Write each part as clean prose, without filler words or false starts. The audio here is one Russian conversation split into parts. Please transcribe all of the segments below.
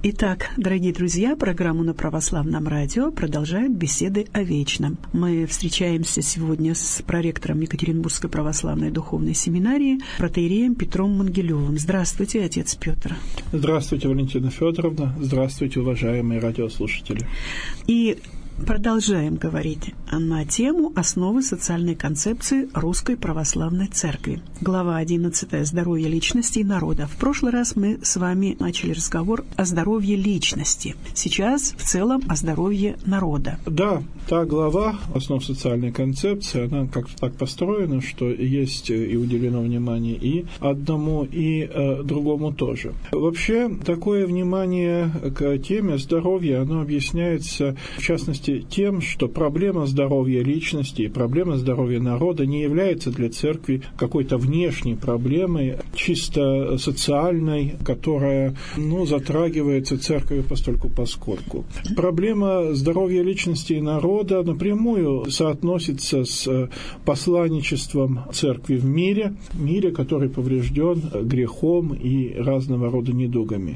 Итак, дорогие друзья, программу на Православном радио продолжают беседы о вечном. Мы встречаемся сегодня с проректором Екатеринбургской православной духовной семинарии, протоиереем Петром Могилевым. Здравствуйте, отец Петр. Здравствуйте, Валентина Федоровна. Здравствуйте, уважаемые радиослушатели. И продолжаем говорить на тему «Основы социальной концепции Русской Православной Церкви». Глава 11. «Здоровье личности и народа». В прошлый раз мы с вами начали разговор о здоровье личности. Сейчас в целом о здоровье народа. Да, та глава «Основ социальной концепции», она как-то так построена, что есть и уделено внимание и одному, и другому тоже. Вообще, такое внимание к теме здоровья, оно объясняется, в частности, тем, что проблема здоровья личности и проблема здоровья народа не является для церкви какой-то внешней проблемой, чисто социальной, которая, затрагивается церковью постольку-поскольку. Проблема здоровья личности и народа напрямую соотносится с посланничеством церкви в мире, который поврежден грехом и разного рода недугами.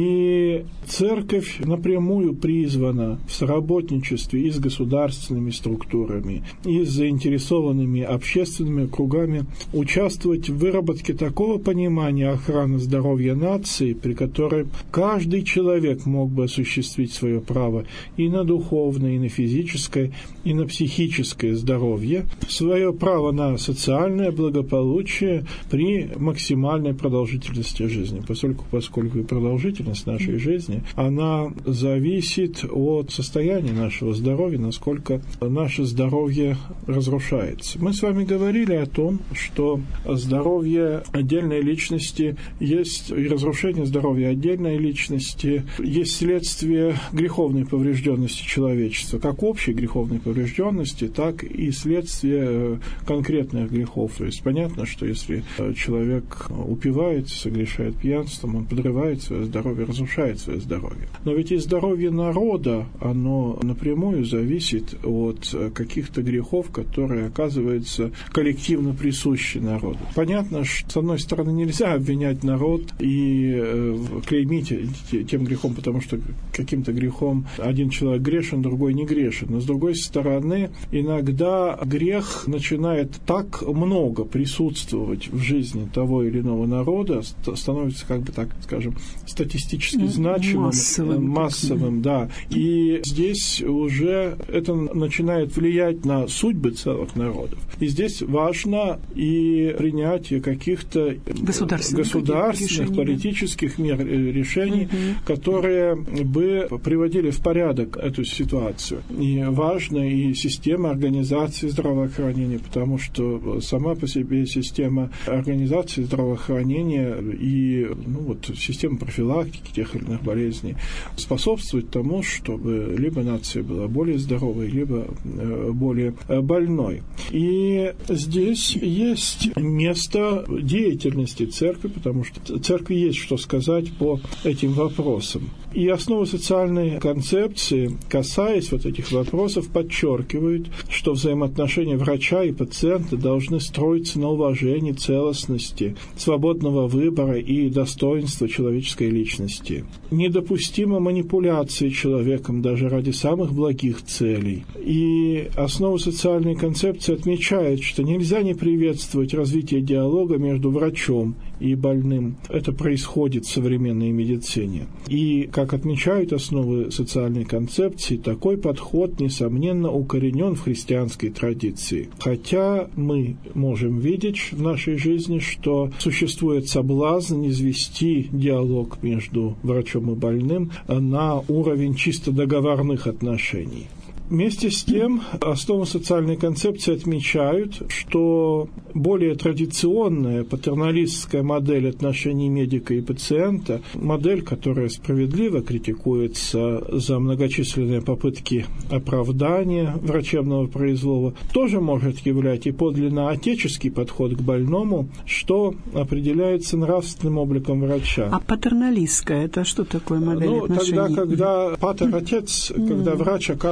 И церковь напрямую призвана в соработничестве и с государственными структурами, и с заинтересованными общественными кругами участвовать в выработке такого понимания охраны здоровья нации, при которой каждый человек мог бы осуществить свое право и на духовное, и на физическое, и на психическое здоровье, свое право на социальное благополучие при максимальной продолжительности жизни, поскольку и продолжительность нашей жизни, она зависит от состояния нашего здоровья, насколько наше здоровье разрушается. Мы с вами говорили о том, что здоровье отдельной личности есть, и разрушение здоровья отдельной личности есть следствие греховной поврежденности человечества, как общей греховной поврежденности, так и следствие конкретных грехов. То есть понятно, что если человек упивается, согрешает пьянством, он подрывает свое здоровье, разрушает свое здоровье. Но ведь и здоровье народа, оно напрямую зависит от каких-то грехов, которые, оказывается, коллективно присущи народу. Понятно, что, с одной стороны, нельзя обвинять народ и клеймить тем грехом, потому что каким-то грехом один человек грешен, другой не грешен. Но, с другой стороны, иногда грех начинает так много присутствовать в жизни того или иного народа, становится, статистически значимым, массовым, да. И здесь уже это начинает влиять на судьбы целых народов. И здесь важно и принятие каких-то государственных политических мер, решений, которые бы приводили в порядок эту ситуацию. И важна и система организации здравоохранения, потому что сама по себе система организации здравоохранения и система профилактики тех или иных болезней способствует тому, чтобы либо нация была более здоровой, либо более больной. И здесь есть место деятельности церкви, потому что церкви есть что сказать по этим вопросам. И основы социальной концепции, касаясь этих вопросов, подчеркивают, что взаимоотношения врача и пациента должны строиться на уважении целостности, свободного выбора и достоинства человеческой личности. Недопустима манипуляция человеком даже ради самых благих целей. И основы социальной концепции отмечают, что нельзя не приветствовать развитие диалога между врачом и больным. Это происходит в современной медицине. И, как отмечают основы социальной концепции, такой подход, несомненно, укоренен в христианской традиции. Хотя мы можем видеть в нашей жизни, что существует соблазн низвести диалог между врачом и больным на уровень чисто договорных отношений. Вместе с тем, основы социальной концепции отмечают, что более традиционная патерналистская модель отношений медика и пациента, модель, которая справедливо критикуется за многочисленные попытки оправдания врачебного произвола, тоже может являть и подлинно отеческий подход к больному, что определяется нравственным обликом врача. А патерналистская – это что такое модель отношений? Тогда, когда патер-отец, когда врач оказывается в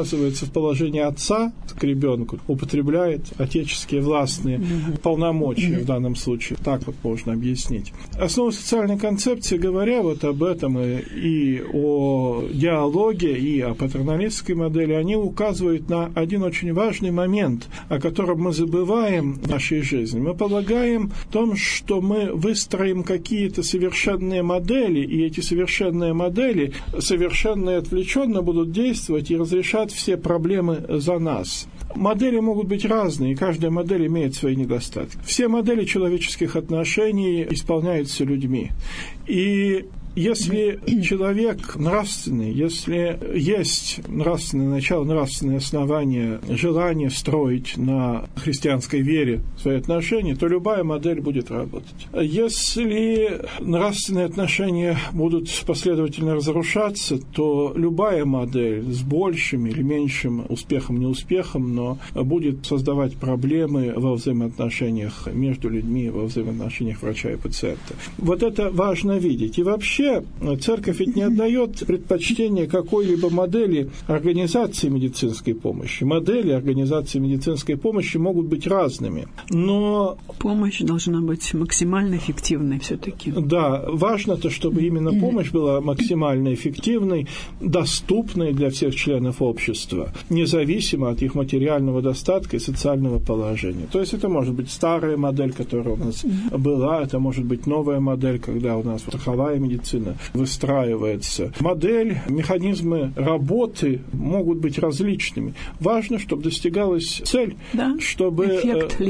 положение отца к ребенку, употребляет отеческие властные полномочия в данном случае. Так вот можно объяснить. Основы социальной концепции, говоря вот об этом и о диалоге, и о патерналистской модели, они указывают на один очень важный момент, о котором мы забываем в нашей жизни. Мы полагаем в том, что мы выстроим какие-то совершенные модели, и эти совершенные модели совершенно и отвлеченно будут действовать и разрешат все проблемы за нас. Модели могут быть разные, и каждая модель имеет свои недостатки. Все модели человеческих отношений исполняются людьми. И если человек нравственный, если есть нравственное начало, нравственное основание, желание строить на христианской вере свои отношения, то любая модель будет работать. Если нравственные отношения будут последовательно разрушаться, то любая модель с большим или меньшим успехом, неуспехом, но будет создавать проблемы во взаимоотношениях между людьми, во взаимоотношениях врача и пациента. Вот это важно видеть. И вообще церковь ведь не отдает предпочтение какой-либо модели организации медицинской помощи. Модели организации медицинской помощи могут быть разными, но... Помощь должна быть максимально эффективной все-таки. Да, важно то, чтобы именно помощь была максимально эффективной, доступной для всех членов общества, независимо от их материального достатка и социального положения. То есть это может быть старая модель, которая у нас была, это может быть новая модель, когда у нас страховая медицина выстраивается. Модель, механизмы работы могут быть различными. Важно, чтобы достигалась цель, чтобы эффект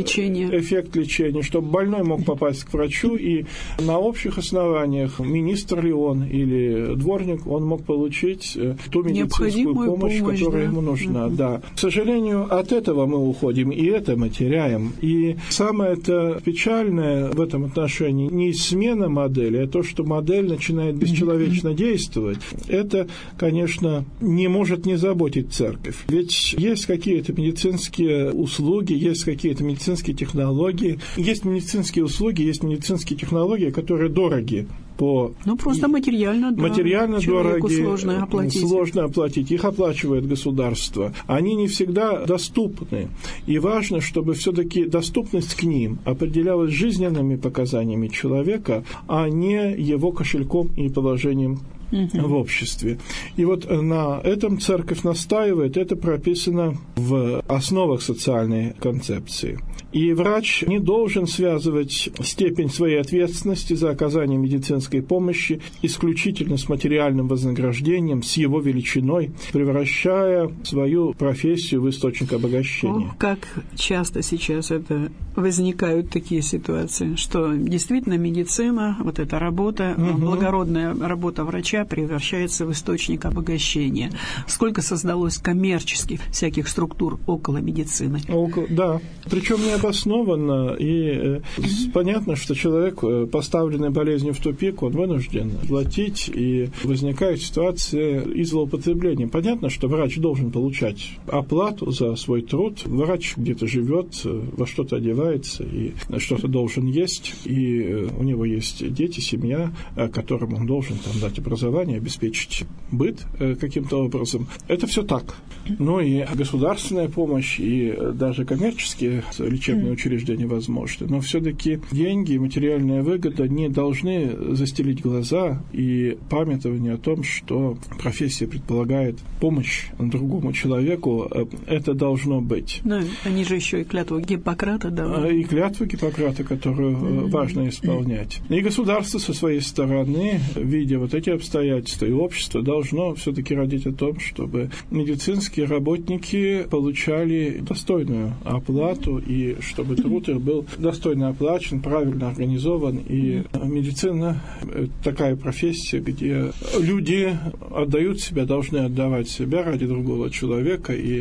лечения, чтобы больной мог попасть к врачу, и на общих основаниях, министр ли он или дворник, он мог получить ту медицинскую помощь, которая ему нужна. Да. К сожалению, от этого мы уходим, и это мы теряем. И самое это печальное в этом отношении не смена модели, а то, что модель начинает бесчеловечно действовать, это, конечно, не может не заботить церковь. Ведь есть какие-то медицинские услуги, есть какие-то медицинские технологии, есть медицинские услуги, есть медицинские технологии, которые дороги. Просто материально дороги, сложно оплатить. Их оплачивает государство. Они не всегда доступны. И важно, чтобы все-таки доступность к ним определялась жизненными показаниями человека, а не его кошельком и положением в обществе. И вот на этом церковь настаивает, это прописано в основах социальной концепции. И врач не должен связывать степень своей ответственности за оказание медицинской помощи исключительно с материальным вознаграждением, с его величиной, превращая свою профессию в источник обогащения. Как часто сейчас это возникают такие ситуации, что действительно медицина, вот эта работа, благородная работа врача превращается в источник обогащения. Сколько создалось коммерческих всяких структур около медицины. Да, причем необоснованно, и понятно, что человек, поставленный болезнью в тупик, он вынужден платить, и возникает ситуация и злоупотребления. Понятно, что врач должен получать оплату за свой труд, врач где-то живет, во что-то одевается, и что-то должен есть, и у него есть дети, семья, которым он должен дать образование, обеспечить быт каким-то образом. Это все так. Но и государственная помощь, и даже коммерческие лечебные учреждения возможны. Но все-таки деньги и материальная выгода не должны застелить глаза, и памятование о том, что профессия предполагает помощь другому человеку, это должно быть. Но они же еще и клятву Гиппократа давали. И клятву Гиппократа, которую важно исполнять. И государство со своей стороны, видя вот эти обстоятельства, и общество должно все-таки родить о том, чтобы медицинские работники получали достойную оплату, и чтобы труд их был достойно оплачен, правильно организован. И медицина – такая профессия, где люди отдают себя, должны отдавать себя ради другого человека, и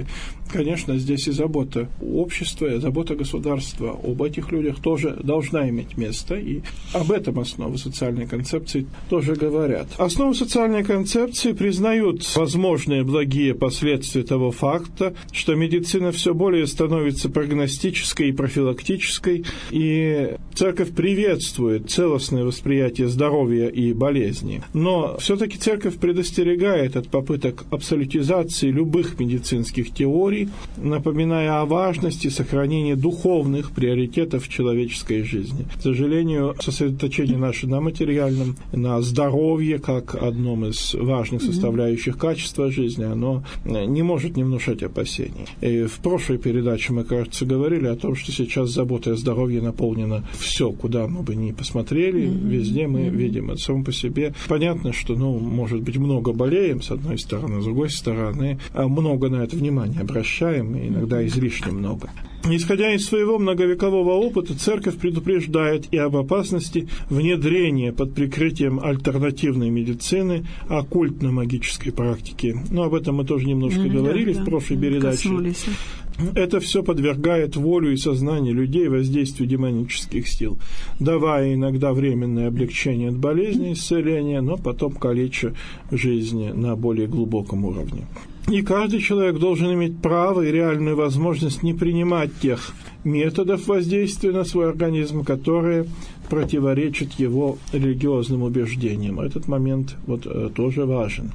конечно, здесь и забота общества, и забота государства об этих людях тоже должна иметь место, и об этом основы социальной концепции тоже говорят. Основы социальной концепции признают возможные благие последствия того факта, что медицина все более становится прогностической и профилактической, и церковь приветствует целостное восприятие здоровья и болезни. Но все-таки церковь предостерегает от попыток абсолютизации любых медицинских теорий, напоминая о важности сохранения духовных приоритетов человеческой жизни. К сожалению, сосредоточение наше на материальном, на здоровье, как одном из важных составляющих качества жизни, оно не может не внушать опасений. И в прошлой передаче мы, кажется, говорили о том, что сейчас заботой о здоровье наполнено все, куда мы бы ни посмотрели, везде мы видим это. Само по себе понятно, что, может быть, много болеем, с одной стороны, с другой стороны, много на это внимания обращаем, и иногда излишне много. Исходя из своего многовекового опыта, церковь предупреждает и об опасности внедрения под прикрытием альтернативной медицины оккультно-магической практики. Об этом мы тоже немножко говорили в прошлой передаче. Это все подвергает волю и сознание людей воздействию демонических сил, давая иногда временное облегчение от болезни, исцеления, но потом калеча жизни на более глубоком уровне. И каждый человек должен иметь право и реальную возможность не принимать тех методов воздействия на свой организм, которые противоречат его религиозным убеждениям. Этот момент тоже важен.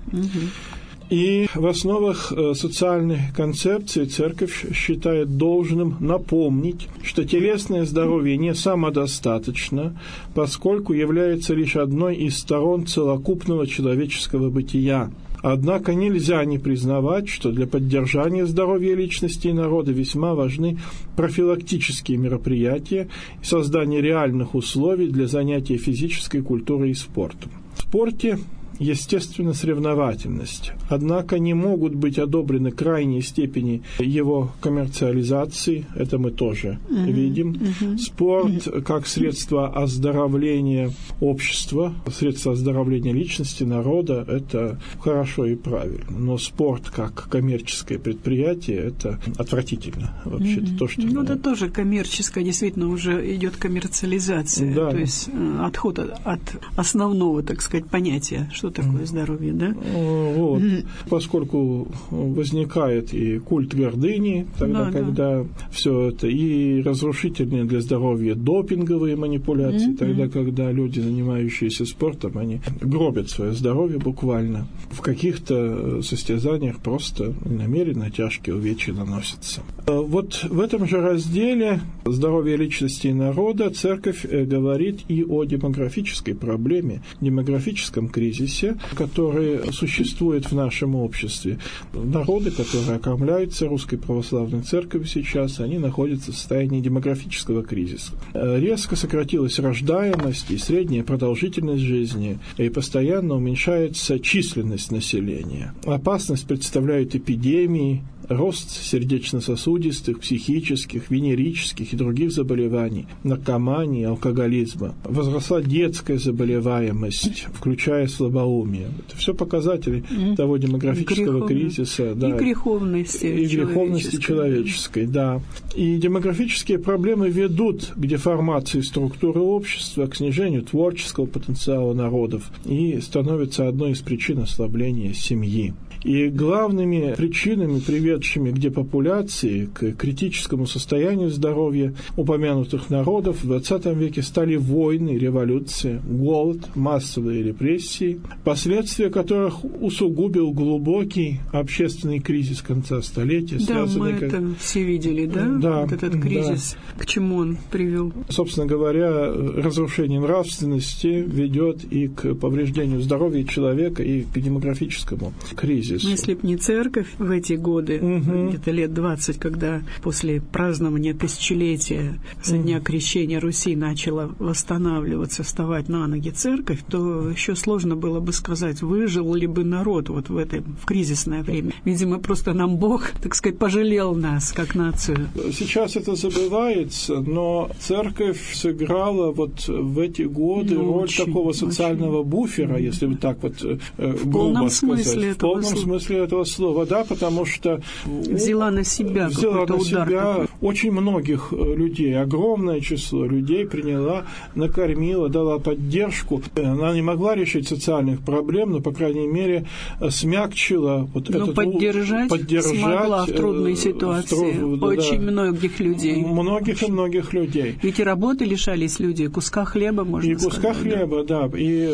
И в основах социальной концепции церковь считает должным напомнить, что телесное здоровье не самодостаточно, поскольку является лишь одной из сторон целокупного человеческого бытия. Однако нельзя не признавать, что для поддержания здоровья личности и народа весьма важны профилактические мероприятия и создание реальных условий для занятия физической культурой и спортом. В спорте естественно, соревновательность. Однако не могут быть одобрены крайние степени его коммерциализации. Это мы тоже видим. Спорт как средство оздоровления общества, средство оздоровления личности, народа, это хорошо и правильно. Но спорт как коммерческое предприятие, это отвратительно. Вообще-то то, что это тоже коммерческое, действительно, уже идет коммерциализация. Да. То есть отход от основного, так сказать, понятия, что такое здоровье, да? Поскольку возникает и культ гордыни, тогда, когда все это, и разрушительные для здоровья допинговые манипуляции, тогда, когда люди, занимающиеся спортом, они гробят свое здоровье буквально. В каких-то состязаниях просто намеренно тяжкие увечья наносятся. Вот в этом же разделе «Здоровье личности и народа» церковь говорит и о демографической проблеме, демографическом кризисе, который существует в нашем обществе. Народы, которые окормляются Русской Православной Церковью сейчас, они находятся в состоянии демографического кризиса. Резко сократилась рождаемость и средняя продолжительность жизни, и постоянно уменьшается численность населения. Опасность представляют эпидемии, рост сердечно-сосудистых, психических, венерических и других заболеваний, наркомании, алкоголизма. Возросла детская заболеваемость, включая слабоумие. Это все показатели того демографического кризиса. И греховности человеческой. Да. И демографические проблемы ведут к деформации структуры общества, к снижению творческого потенциала народов и становятся одной из причин ослабления семьи. И главными причинами, приведшими к депопуляции, к критическому состоянию здоровья упомянутых народов в XX веке стали войны, революции, голод, массовые репрессии, последствия которых усугубил глубокий общественный кризис конца столетия. Да, мы это все видели, да? Да. Вот этот кризис, да. К чему он привел? Собственно говоря, разрушение нравственности ведет и к повреждению здоровья человека, и к демографическому кризису. Если б не церковь в эти годы, где-то лет 20, когда после празднования тысячелетия со дня крещения Руси начала восстанавливаться, вставать на ноги церковь, то еще сложно было бы сказать, выжил ли бы народ вот в кризисное время. Видимо, просто нам Бог, так сказать, пожалел нас, как нацию. Сейчас это забывается, но церковь сыграла вот в эти годы роль такого социального буфера, если бы так вот грубо сказать. В полном смысле этого слова, да, потому что... Взяла на себя удар. Очень многих людей, огромное число людей приняла, накормила, дала поддержку. Она не могла решить социальных проблем, но, по крайней мере, смягчила поддержать смогла в трудной ситуации очень многих людей. Многих людей. Ведь и работы лишались люди, куска хлеба, можно сказать. И куска хлеба, да. И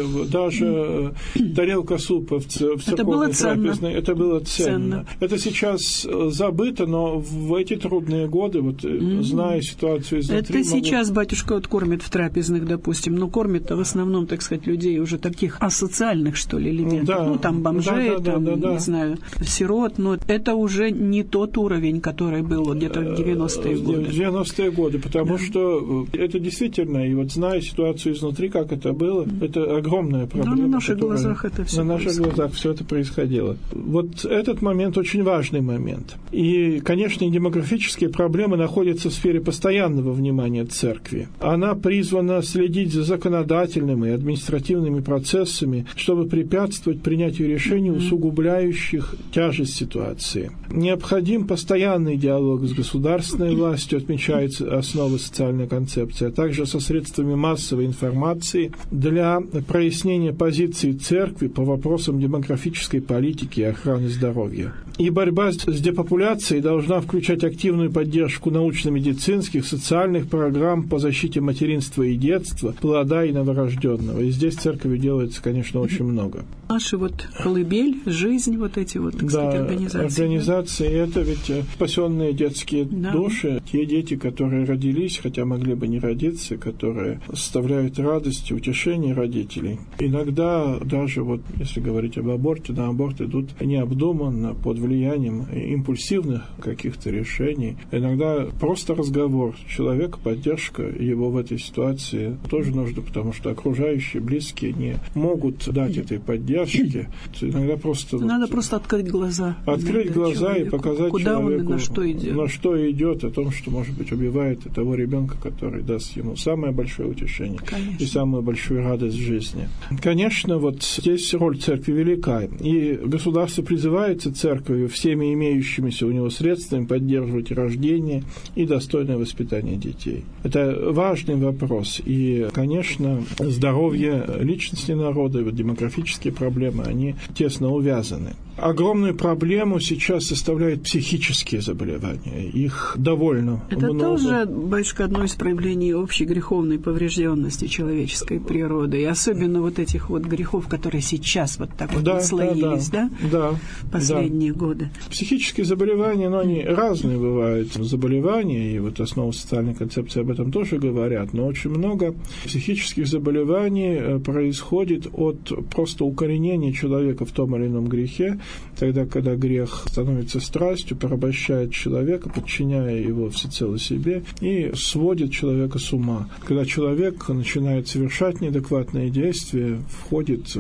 даже тарелка супа в церковной трапезной. Это было ценно. Это сейчас забыто, но в эти трудные годы, зная ситуацию изнутри... Это сейчас батюшка кормит в трапезных, допустим, но кормит-то в основном, так сказать, людей уже таких асоциальных, что ли, элементов. Да. Там бомжей, не знаю, сирот, но это уже не тот уровень, который был где-то в 90-е годы. В 90-е годы, потому что это действительно, и зная ситуацию изнутри, как это было, это огромная проблема. На наших глазах это все На наших глазах все это происходило. Этот момент очень важный момент. И, конечно, демографические проблемы находятся в сфере постоянного внимания церкви. Она призвана следить за законодательными и административными процессами, чтобы препятствовать принятию решений, усугубляющих тяжесть ситуации. Необходим постоянный диалог с государственной властью, отмечается основа социальной концепции, а также со средствами массовой информации для прояснения позиции церкви по вопросам демографической политики и охраны здоровья. И борьба с депопуляцией должна включать активную поддержку научно-медицинских, социальных программ по защите материнства и детства, плода и новорожденного. И здесь церковью делается, конечно, очень много. Наши колыбель, жизнь, так сказать, организации. Это ведь спасенные детские души, те дети, которые родились, хотя могли бы не родиться, которые составляют радость и утешение родителей. Иногда даже, если говорить об аборте, на аборт идут необдуманно, под влиянием импульсивных каких-то решений. Иногда просто разговор человека, поддержка его в этой ситуации тоже нужно, потому что окружающие, близкие не могут дать этой поддержки. Иногда просто... Надо просто открыть глаза. Открыть глаза и показать куда человеку, он и на что идет, о том, что, может быть, убивает того ребенка, который даст ему самое большое утешение. Конечно. И самую большую радость в жизни. Конечно, здесь роль церкви велика. И государство призывается церковью всеми имеющимися у него средствами поддерживать рождение и достойное воспитание детей. Это важный вопрос. И, конечно, здоровье личности народа и демографические проблемы, они тесно увязаны. Огромную проблему сейчас составляют психические заболевания. Их довольно много. Это тоже, батюшка, одно из проявлений общей греховной поврежденности человеческой природы. И особенно этих грехов, которые сейчас наслоились, да? Последние годы. Психические заболевания, они разные бывают. Заболевания, и основа социальной концепции об этом тоже говорят, но очень много психических заболеваний происходит от просто укоренения человека в том или ином грехе, тогда, когда грех становится страстью, порабощает человека, подчиняя его всецело себе и сводит человека с ума. Когда человек начинает совершать неадекватные действия, входит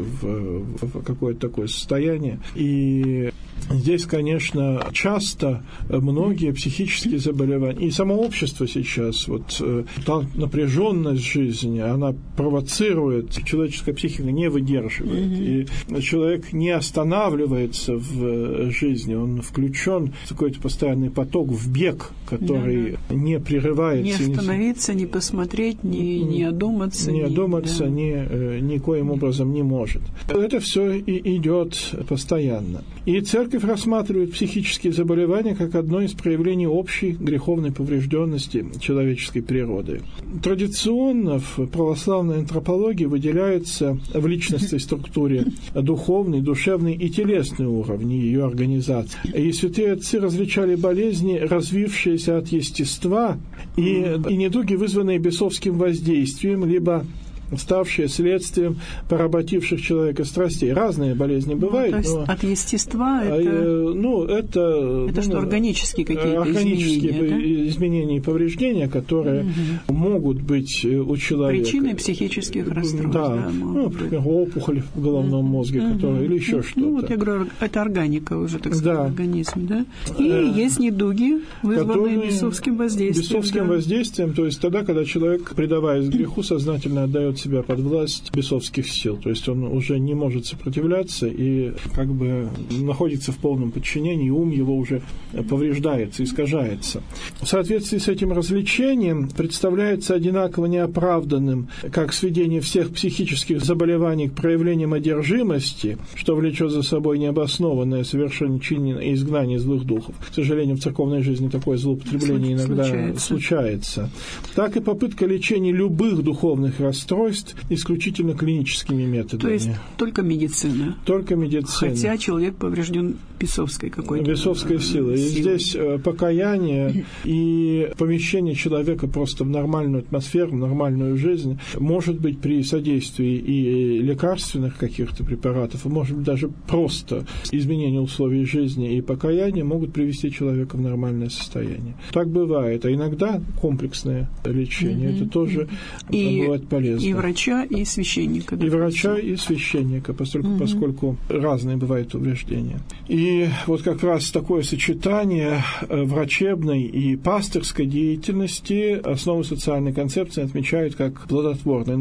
в какое-то такое состояние, и здесь, конечно, часто многие психические заболевания, и само общество сейчас, та напряженность жизни, она провоцирует, человеческая психика не выдерживает, и человек не останавливается в жизни, он включен в какой-то постоянный поток, в бег, который не прерывается. Не остановиться, не посмотреть, не одуматься. Не одуматься никоим образом не может. Это все и идет постоянно. И церковь рассматривает психические заболевания как одно из проявлений общей греховной поврежденности человеческой природы. Традиционно в православной антропологии выделяются в личностной структуре духовный, душевный и телесный уровни ее организации. И святые отцы различали болезни, развившиеся от естества, и недуги, вызванные бесовским воздействием, либо ставшие следствием поработивших человека страстей. Разные болезни бывают. То есть от естества это что, органические какие-то изменения и повреждения, которые могут быть у человека. Причиной психических расстройств. Например, опухоль в головном мозге, которая, или еще что-то. Я говорю, это органика уже, так сказать, организм. Да? И есть недуги, вызванные бесовским воздействием. Бесовским воздействием, то есть тогда, когда человек, предаваясь греху, сознательно отдает себя под власть бесовских сил. То есть он уже не может сопротивляться и как бы находится в полном подчинении, и ум его уже повреждается, искажается. В соответствии с этим развлечением представляется одинаково неоправданным как сведение всех психических заболеваний к проявлениям одержимости, что влечет за собой необоснованное совершенничание и изгнание злых духов. К сожалению, в церковной жизни такое злоупотребление иногда случается. Так и попытка лечения любых духовных расстройств исключительно клиническими методами. То есть только медицина. Только медицина. Хотя человек поврежден бесовской какой-то бесовской силой. И здесь покаяние и помещение человека просто в нормальную атмосферу, в нормальную жизнь может быть при содействии и лекарственных каких-то препаратов, а может быть даже просто изменение условий жизни и покаяние могут привести человека в нормальное состояние. Так бывает. А иногда комплексное лечение, это тоже бывает полезно. И врача, и священника. И врача, и священника, поскольку разные бывают повреждения. И вот как раз такое сочетание врачебной и пастырской деятельности основы социальной концепции отмечают как плодотворное,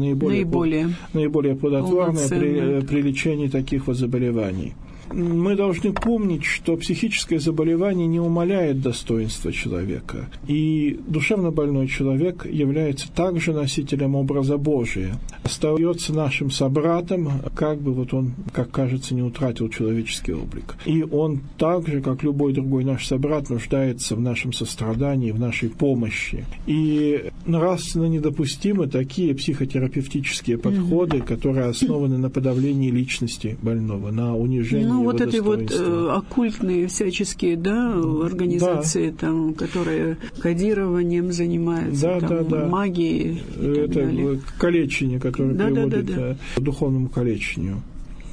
наиболее плодотворное при лечении таких вот заболеваний. Мы должны помнить, что психическое заболевание не умаляет достоинства человека, и душевно больной человек является также носителем образа Божия, остается нашим собратом, как бы вот он, как кажется, не утратил человеческий облик. И он так же, как любой другой наш собрат, нуждается в нашем сострадании, в нашей помощи. И нравственно недопустимы такие психотерапевтические подходы, которые основаны на подавлении личности больного, на унижении вот эти вот оккультные всяческие, организации, там, которые кодированием занимаются, магией и так далее. Это калечение, которое приводит к духовному калечению.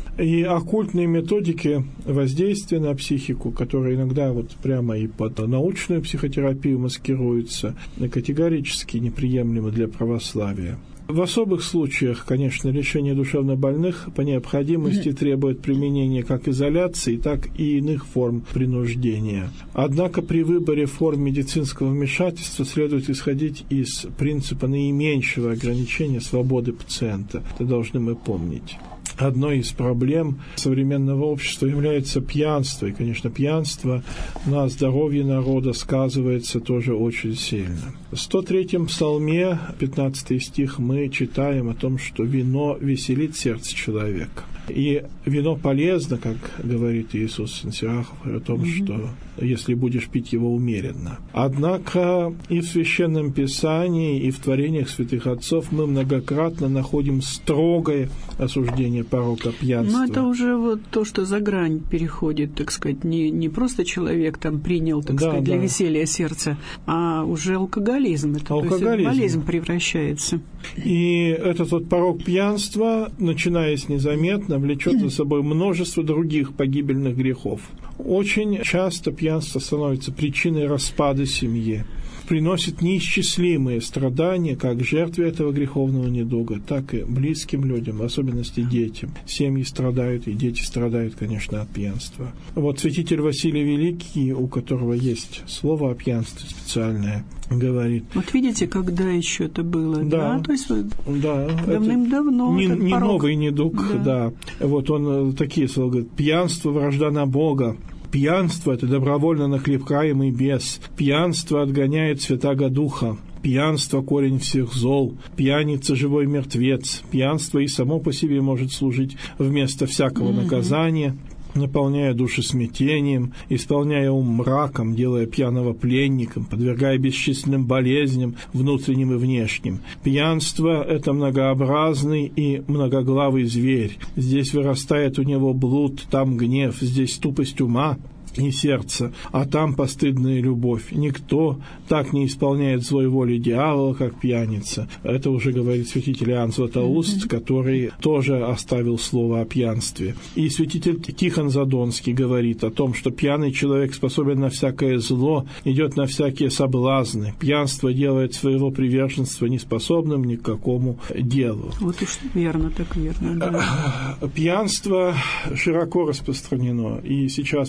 И оккультные методики воздействия на психику, которые иногда вот прямо и под научную психотерапию маскируются, категорически неприемлемы для православия. В особых случаях, конечно, лечение душевнобольных по необходимости требует применения как изоляции, так и иных форм принуждения. Однако при выборе форм медицинского вмешательства следует исходить из принципа наименьшего ограничения свободы пациента. Это должны мы помнить. Одной из проблем современного общества является пьянство. И, конечно, пьянство на здоровье народа сказывается тоже очень сильно. В 103-м псалме, 15 стих, мы читаем о том, что вино веселит сердце человека. И вино полезно, как говорит Иисус сын Сирахов, о том, что если будешь пить его умеренно. Однако и в Священном Писании, и в творениях святых отцов мы многократно находим строгое осуждение порока пьянства. Но это уже вот то, что за грань переходит, так сказать, не просто человек там принял, так сказать, для веселья сердца, а уже алкоголизм. Это, то есть болезнь превращается. И этот вот порок пьянства, начинаясь незаметно, влечет за собой множество других погибельных грехов. Очень часто пьянство становится причиной распада семьи, приносит неисчислимые страдания как жертве этого греховного недуга, так и близким людям, в особенности детям. Семьи страдают, и дети страдают, конечно, от пьянства. Вот святитель Василий Великий, у которого есть слово о пьянстве специальное, говорит. Вот видите, когда еще это было, да? То есть давным-давно не новый недуг, да. Вот он такие слова говорит: пьянство, вражда на Бога. Пьянство – это добровольно нахлебкаемый бес. Пьянство отгоняет святаго духа. Пьянство – корень всех зол. Пьяница – живой мертвец. Пьянство и само по себе может служить вместо всякого наказания, наполняя души смятением, исполняя ум мраком, делая пьяного пленником, подвергая бесчисленным болезням, внутренним и внешним. Пьянство – это многообразный и многоглавый зверь. Здесь вырастает у него блуд, там гнев, здесь тупость ума и сердца, а там постыдная любовь. Никто так не исполняет злой воли дьявола, как пьяница. Это уже говорит святитель Иоанн Златоуст, который тоже оставил слово о пьянстве. И святитель Тихон Задонский говорит о том, что пьяный человек способен на всякое зло, идет на всякие соблазны. Пьянство делает своего приверженства неспособным ни к какому делу. Вот уж верно, так верно. Да. Пьянство широко распространено. И сейчас вот у нас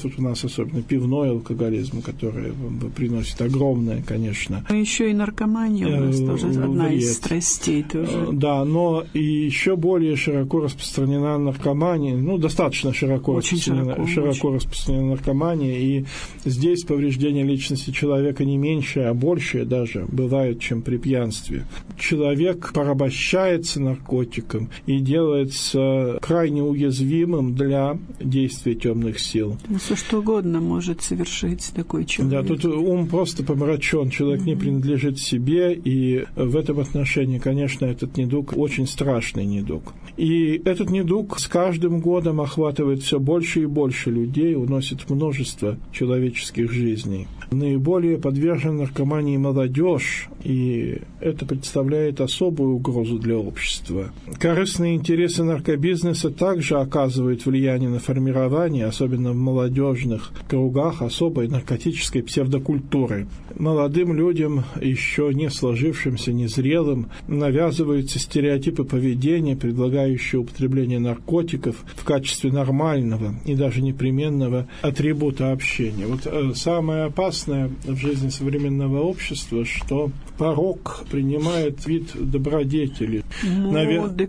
особенно пивной алкоголизм, который приносит огромное, конечно. Но еще и наркомания у нас тоже одна из страстей тоже. Да, но и еще более широко распространена наркомания, достаточно широко распространена наркомания, и здесь повреждение личности человека не меньшее, а большее даже бывает, чем при пьянстве. Человек порабощается наркотиком и делается крайне уязвимым для действия темных сил. Все что угодно может совершить такой человек. Да, тут ум просто помрачен, человек не принадлежит себе, и в этом отношении, конечно, этот недуг очень страшный недуг. И этот недуг с каждым годом охватывает все больше и больше людей, уносит множество человеческих жизней. Наиболее подвержена наркомании молодежь, и это представляет особую угрозу для общества. Корыстные интересы наркобизнеса также оказывают влияние на формирование, особенно в молодежных кругах, особой наркотической псевдокультуры. Молодым людям, еще не сложившимся, незрелым, навязываются стереотипы поведения, предлагающие употребление наркотиков в качестве нормального и даже непременного атрибута общения. Вот самое опасное в жизни современного общества, что порок принимает вид добродетели. Моды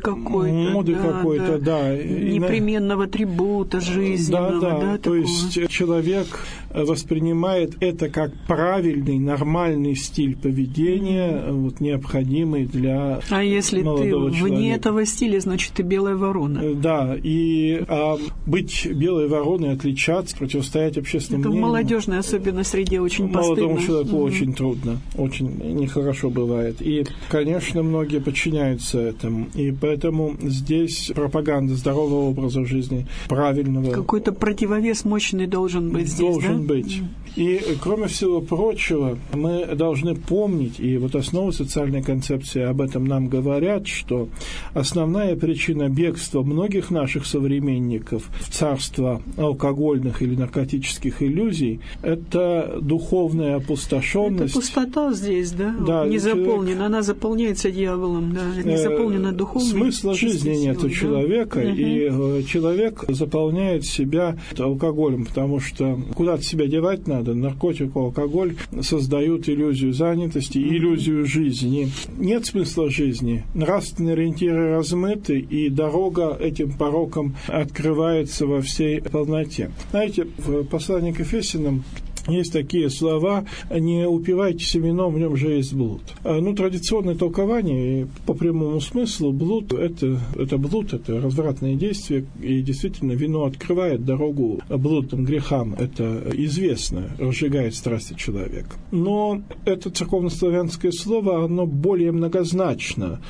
какой-то, да. Непременного атрибута жизненного. Да, то есть человек воспринимает это как правильный, нормальный стиль поведения, необходимый для молодого человека. А если ты вне этого стиля, значит, ты белая ворона. Да, и быть белой вороной, отличаться, противостоять общественному мнению. Это в молодежной, особенно среде, очень постыдно. Молодому человеку очень трудно, очень нехорошо бывает. И, конечно, многие подчиняются этому. И поэтому здесь пропаганда здорового образа жизни, правильного. Какой-то противовес мощный должен быть здесь, должен быть. И, кроме всего прочего, мы должны помнить, и основы социальной концепции об этом нам говорят, что основная причина бегства многих наших современников в царство алкогольных или наркотических иллюзий – это духовная опустошенность. Это пустота здесь, да не заполнена, она заполняется дьяволом, не заполнена духовной. Смысла жизни нет у человека, и человек заполняет себя алкоголем, потому что куда-то себя девать надо. Наркотик, алкоголь создают иллюзию занятости, иллюзию жизни. Нет смысла жизни. Нравственные ориентиры размыты, и дорога этим порокам открывается во всей полноте. Знаете, в послании к Ефесянам есть такие слова: «Не упивайтесь вином, в нем же есть блуд». Традиционное толкование, по прямому смыслу, блуд – это блуд, это развратное действие, и действительно вино открывает дорогу блудным грехам, это известно, разжигает страсти человека. Но это церковнославянское слово, оно более многозначно.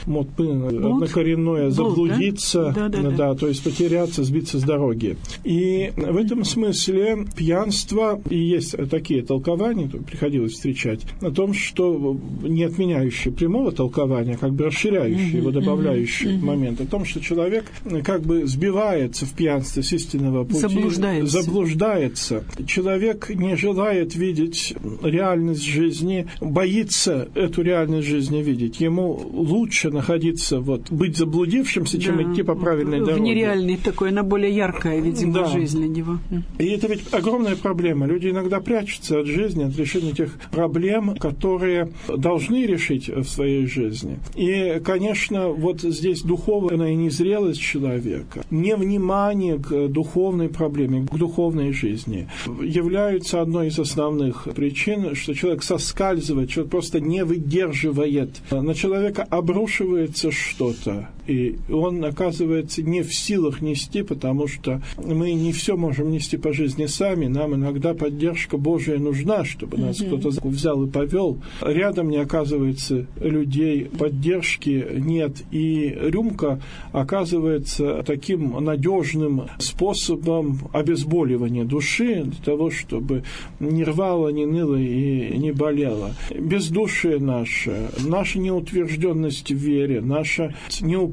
Однокоренное заблудиться, да, то есть потеряться, сбиться с дороги. И в этом смысле пьянство и есть такие толкования, приходилось встречать, о том, что не отменяющие прямого толкования, как бы расширяющие его, добавляющие момент, о том, что человек как бы сбивается в пьянстве с истинного пути, заблуждается. Человек не желает видеть реальность жизни, боится эту реальность жизни видеть. Ему лучше находиться, быть заблудившимся, чем идти по правильной дороге. В нереальной такой, она более яркая, видимо, жизнь для него. И это ведь огромная проблема. Люди иногда прячутся от жизни, от решения тех проблем, которые должны решить в своей жизни. И, конечно, здесь духовная незрелость человека, невнимание к духовной проблеме, к духовной жизни являются одной из основных причин, что человек соскальзывает, человек просто не выдерживает. На человека обрушивается что-то, и он оказывается не в силах нести, потому что мы не все можем нести по жизни сами, нам иногда поддержка Божия нужна, чтобы нас кто-то взял и повел. Рядом не оказывается людей, поддержки нет, и рюмка оказывается таким надежным способом обезболивания души для того, чтобы не рвало, не ныло и не болело. Бездушие наше, наша неутвержденность в вере, наша неупорядоченность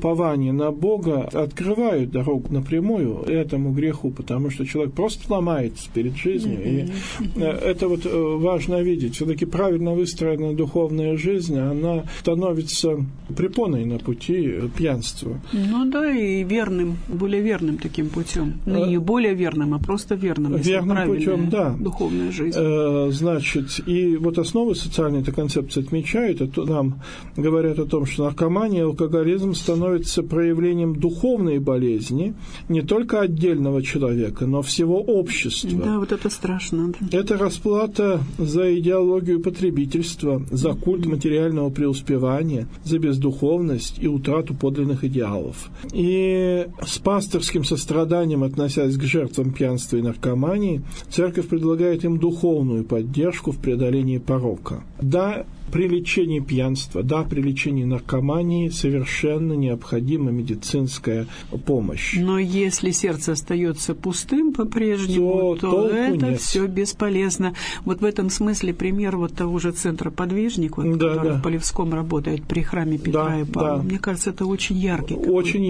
упование на Бога открывают дорогу напрямую этому греху, потому что человек просто ломается перед жизнью. И это вот важно видеть. Все-таки правильно выстроенная духовная жизнь, она становится препоной на пути пьянства. Ну да, и верным, более верным таким путем. Ну, не более верным, а просто верным. Верным путем, да. Духовная жизнь. Значит, и вот основы социальной этой концепции отмечают, это нам говорят о том, что наркомания и алкоголизм становятся проявлением духовной болезни не только отдельного человека, но всего общества. Да, вот это страшно. Да. Это расплата за идеологию потребительства, за культ материального преуспевания, за бездуховность и утрату подлинных идеалов. И с пасторским состраданием, относясь к жертвам пьянства и наркомании, церковь предлагает им духовную поддержку в преодолении порока. Да, при лечении пьянства, да, при лечении наркомании совершенно необходима медицинская помощь. Но если сердце остается пустым по-прежнему, то это все бесполезно. Вот в этом смысле пример вот того же центра «Подвижник», вот, который в Полевском работает при храме Петра и Павла, мне кажется, это очень яркий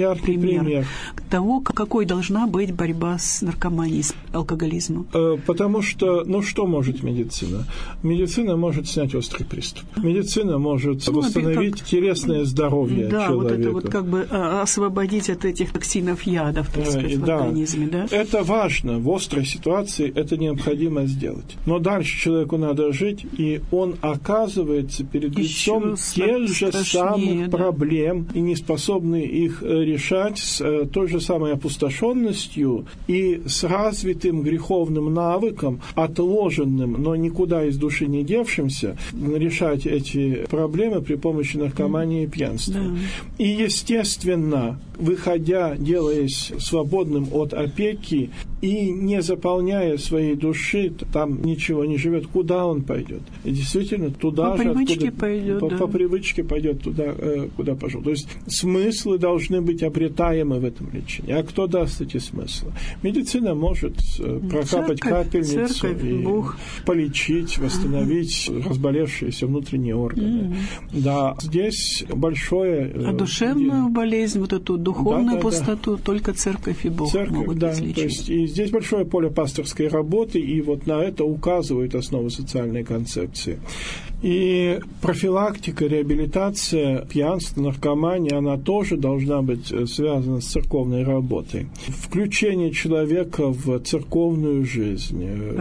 пример того, какой должна быть борьба с наркоманией, с алкоголизмом. Потому что, что может медицина? Медицина может снять острый приступ. Медицина может восстановить телесное здоровье человека. Вот это вот как бы освободить от этих токсинов, ядов, так сказать, в организме. Да? Это важно. В острой ситуации это необходимо сделать. Но дальше человеку надо жить, и он оказывается перед лицом тех же самых проблем и не способный их решать с той же самой опустошенностью и с развитым греховным навыком, отложенным, но никуда из души не девшимся, решать эти проблемы при помощи наркомании и пьянства. Да. И, естественно, выходя, делаясь свободным от опеки и не заполняя своей души, там ничего не живет, куда он пойдет? И действительно, туда по привычке пойдет. По привычке пойдет туда, куда пошел. То есть смыслы должны быть обретаемы в этом лечении. А кто даст эти смыслы? Медицина может прокапать капельницу и полечить, восстановить разболевшиеся внутренние органы. Да, здесь большое... А душевную болезнь, вот эту духовную пустоту, только церковь и Бог могут излечить. То есть, и здесь большое поле пасторской работы, и вот на это указывают основы социальной концепции. И профилактика, реабилитация пьянства, наркомании, она тоже должна быть связана с церковной работой. Включение человека в церковную жизнь,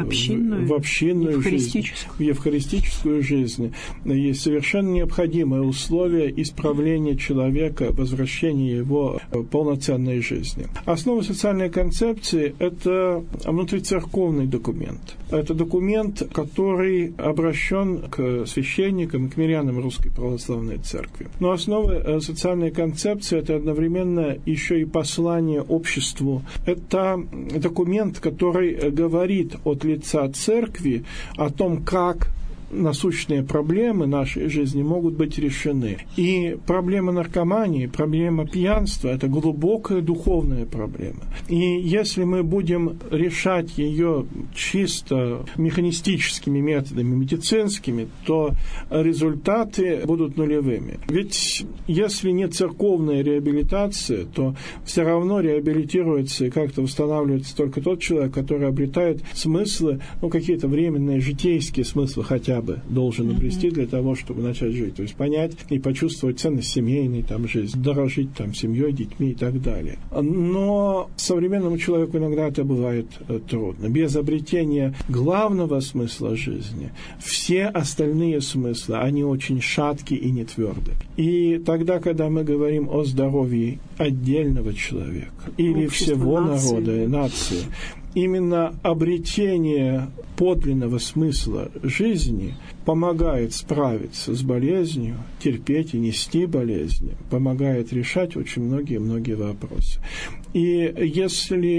в общинную жизнь, в евхаристическую жизнь есть совершенно необходимое условие исправления человека, возвращения его в полноценной жизни. Основа социальной концепции – это внутрицерковный документ. Это документ, который обращен к священникам и к мирянам Русской Православной Церкви. Но основа социальной концепции – это одновременно еще и послание обществу. Это документ, который говорит от лица Церкви о том, как насущные проблемы нашей жизни могут быть решены. И проблема наркомании, проблема пьянства – это глубокая духовная проблема. И если мы будем решать ее чисто механистическими методами, медицинскими, то результаты будут нулевыми. Ведь если не церковная реабилитация, то все равно реабилитируется и как-то восстанавливается только тот человек, который обретает смыслы, какие-то временные житейские смыслы хотя бы должен обрести для того, чтобы начать жить. То есть понять и почувствовать ценность семейной жизни, дорожить семьей, детьми и так далее. Но современному человеку иногда это бывает трудно. Без обретения главного смысла жизни все остальные смыслы, они очень шаткие и нетверды. И тогда, когда мы говорим о здоровье отдельного человека или всего народа и нации, именно обретение подлинного смысла жизни помогает справиться с болезнью, терпеть и нести болезни, помогает решать очень многие-многие вопросы. И если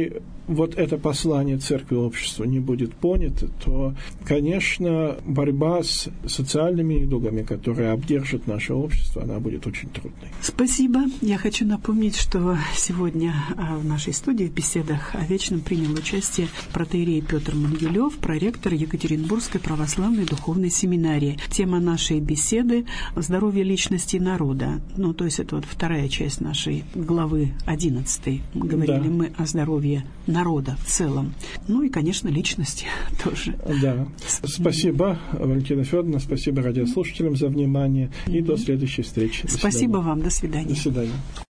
вот это послание церкви обществу не будет понято, то, конечно, борьба с социальными недугами, которые обдержат наше общество, она будет очень трудной. Спасибо. Я хочу напомнить, что сегодня в нашей студии в беседах о вечном принял участие протоиерей Петр Мангелев, проректор Екатеринбургской православной духовной семинарии. Тема нашей беседы – здоровье личности и народа. Ну, то есть это вот вторая часть нашей главы 11. Говорили мы о здоровье народа в целом. Ну и, конечно, личности тоже. Да. Спасибо, Валентина Федоровна, спасибо радиослушателям за внимание. И до следующей встречи. Спасибо вам. До свидания. До свидания.